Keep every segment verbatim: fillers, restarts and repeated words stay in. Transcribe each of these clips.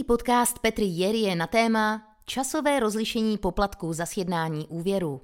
Nový podcast Petry Jerie na téma časové rozlišení poplatků za sjednání úvěru.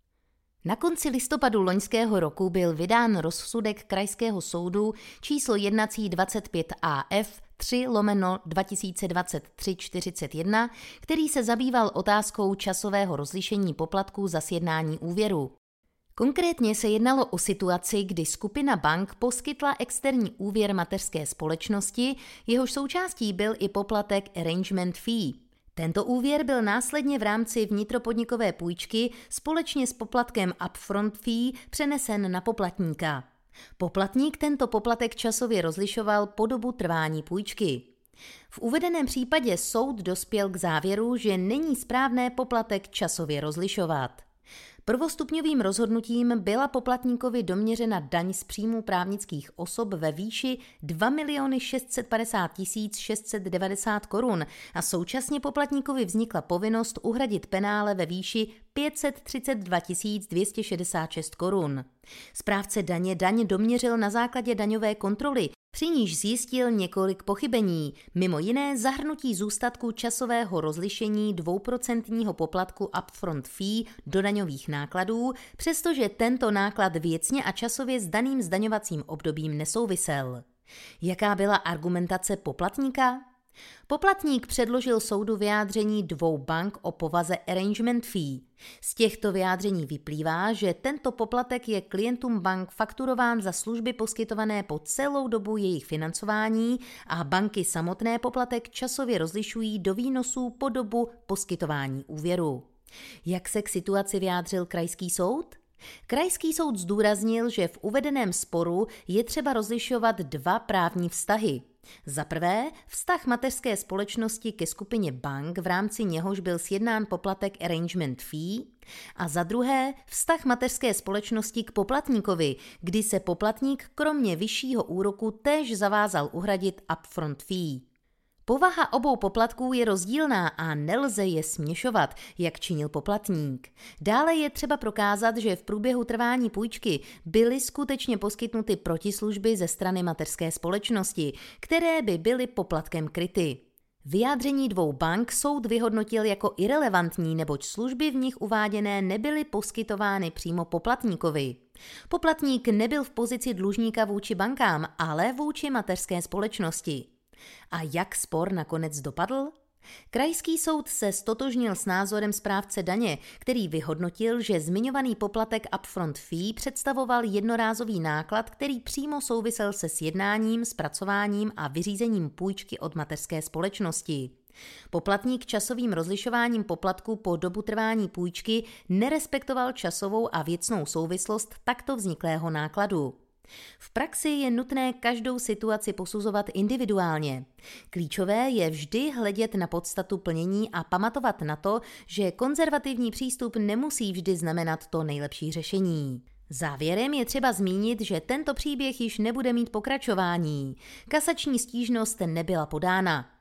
Na konci listopadu loňského roku byl vydán rozsudek Krajského soudu číslo jednací dvacet pět A F tři lomeno dva tisíce dvacet tři čtyřicet jedna, který se zabýval otázkou časového rozlišení poplatků za sjednání úvěru. Konkrétně se jednalo o situaci, kdy skupina bank poskytla externí úvěr mateřské společnosti, jehož součástí byl i poplatek arrangement fee. Tento úvěr byl následně v rámci vnitropodnikové půjčky společně s poplatkem upfront fee přenesen na poplatníka. Poplatník tento poplatek časově rozlišoval po dobu trvání půjčky. V uvedeném případě soud dospěl k závěru, že není správné poplatek časově rozlišovat. Prvostupňovým rozhodnutím byla poplatníkovi doměřena daň z příjmů právnických osob ve výši dva miliony šest set padesát tisíc šest set devadesát korun a současně poplatníkovi vznikla povinnost uhradit penále ve výši pět set třicet dva tisíc dvě stě šedesát šest korun. Správce daně daň doměřil na základě daňové kontroly, při níž zjistil několik pochybení, mimo jiné zahrnutí zůstatku časového rozlišení dvouprocentního poplatku upfront fee do daňových nákladů, přestože tento náklad věcně a časově s daným zdaňovacím obdobím nesouvisel. Jaká byla argumentace poplatníka? Poplatník předložil soudu vyjádření dvou bank o povaze arrangement fee. Z těchto vyjádření vyplývá, že tento poplatek je klientům bank fakturován za služby poskytované po celou dobu jejich financování a banky samotné poplatek časově rozlišují do výnosů po dobu poskytování úvěru. Jak se k situaci vyjádřil krajský soud? Krajský soud zdůraznil, že v uvedeném sporu je třeba rozlišovat dva právní vztahy. Za prvé, vztah mateřské společnosti ke skupině bank, v rámci něhož byl sjednán poplatek arrangement fee, a za druhé, vztah mateřské společnosti k poplatníkovi, kdy se poplatník kromě vyššího úroku též zavázal uhradit upfront fee. Povaha obou poplatků je rozdílná a nelze je směšovat, jak činil poplatník. Dále je třeba prokázat, že v průběhu trvání půjčky byly skutečně poskytnuty protislužby ze strany mateřské společnosti, které by byly poplatkem kryty. Vyjádření dvou bank soud vyhodnotil jako irelevantní, neboť služby v nich uváděné nebyly poskytovány přímo poplatníkovi. Poplatník nebyl v pozici dlužníka vůči bankám, ale vůči mateřské společnosti. A jak spor nakonec dopadl? Krajský soud se stotožnil s názorem správce daně, který vyhodnotil, že zmiňovaný poplatek upfront fee představoval jednorázový náklad, který přímo souvisel se sjednáním, zpracováním a vyřízením půjčky od mateřské společnosti. Poplatník časovým rozlišováním poplatku po dobu trvání půjčky nerespektoval časovou a věcnou souvislost takto vzniklého nákladu. V praxi je nutné každou situaci posuzovat individuálně. Klíčové je vždy hledět na podstatu plnění a pamatovat na to, že konzervativní přístup nemusí vždy znamenat to nejlepší řešení. Závěrem je třeba zmínit, že tento příběh již nebude mít pokračování. Kasační stížnost nebyla podána.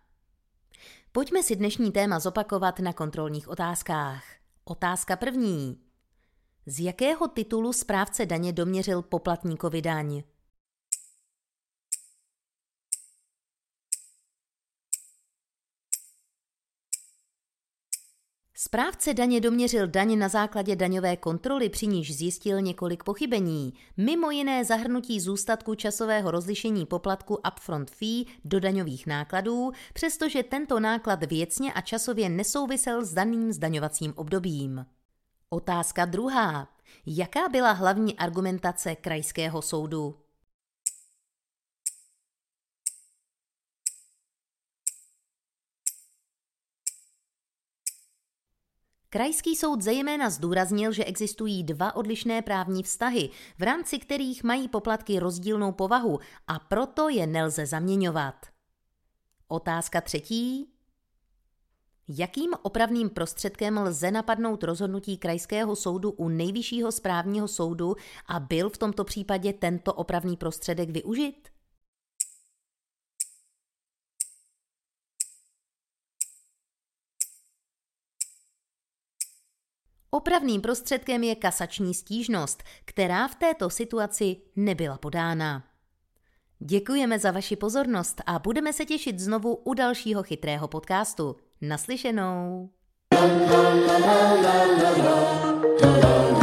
Pojďme si dnešní téma zopakovat na kontrolních otázkách. Otázka první. Z jakého titulu správce daně doměřil poplatníkovi daň? Správce daně doměřil daň na základě daňové kontroly, při níž zjistil několik pochybení, mimo jiné zahrnutí zůstatku časového rozlišení poplatku upfront fee do daňových nákladů, přestože tento náklad věcně a časově nesouvisel s daným zdaňovacím obdobím. Otázka druhá. Jaká byla hlavní argumentace krajského soudu? Krajský soud zejména zdůraznil, že existují dva odlišné právní vztahy, v rámci kterých mají poplatky rozdílnou povahu a proto je nelze zaměňovat. Otázka třetí. Jakým opravným prostředkem lze napadnout rozhodnutí krajského soudu u nejvyššího správního soudu a byl v tomto případě tento opravný prostředek využit? Opravným prostředkem je kasační stížnost, která v této situaci nebyla podána. Děkujeme za vaši pozornost a budeme se těšit znovu u dalšího chytrého podcastu. Naslyšenou. La, la, la, la, la, la, la, la.